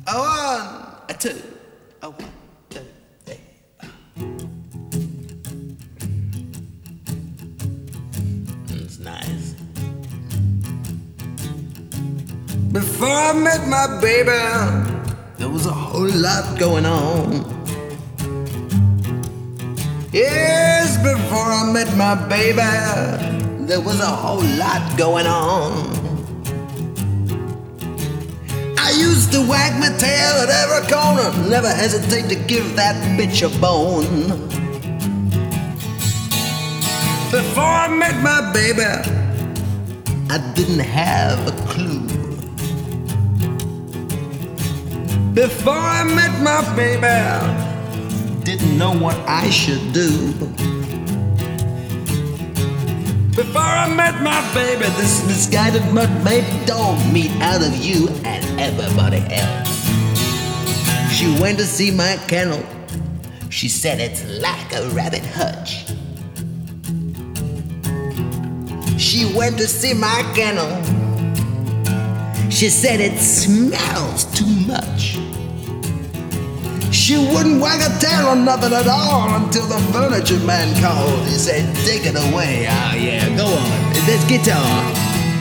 A one, a two, a one, two, three. It's nice. Before I met my baby, there was a whole lot going on. Yes, before I met my baby, there was a whole lot going on. I used to wag my tail at every corner, never hesitate to give that bitch a bone. Before I met my baby, I didn't have a clue. Before I met my baby, didn't know what I should do. Before I met my baby, this misguided mud made dog meat out of you and everybody else. She went to see my kennel. She said it's like a rabbit hutch. She went to see my kennel. She said it smells too much. She wouldn't wag a tail or nothing at all until the furniture man called. He said, take it away. Oh yeah, go on. This guitar.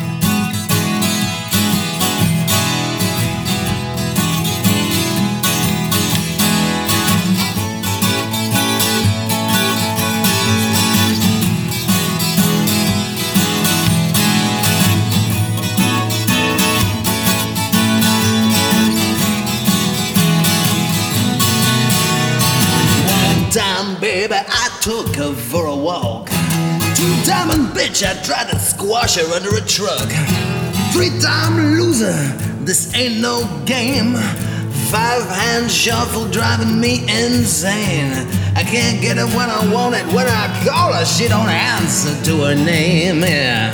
Time, baby, I took her for a walk. 2-time bitch, I tried to squash her under a truck. 3-time loser, this ain't no game. 5-hand shuffle driving me insane. I can't get her when I want it. When I call her, she don't answer to her name. Yeah.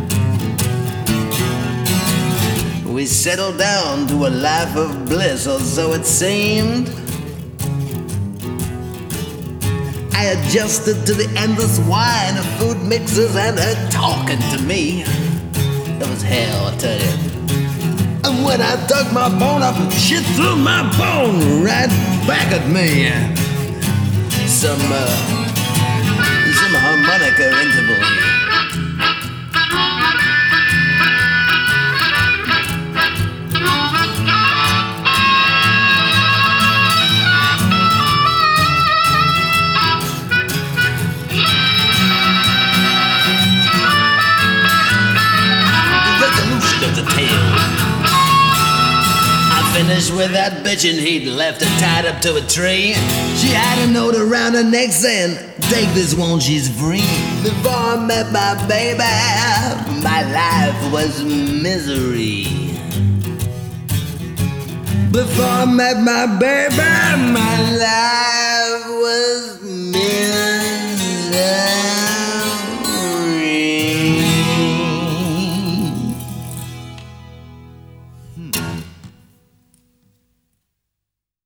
We settled down to a life of bliss, or so it seemed. I adjusted to the endless wine of food mixers and her talking to me. It was hell, I tell you. And when I dug my bone up, she threw my bone right back at me. Some harmonica interval. Finished with that bitch and he'd left her tied up to a tree. She had a note around her neck saying, take this one, she's free. Before I met my baby, my life was misery. Before I met my baby, my life was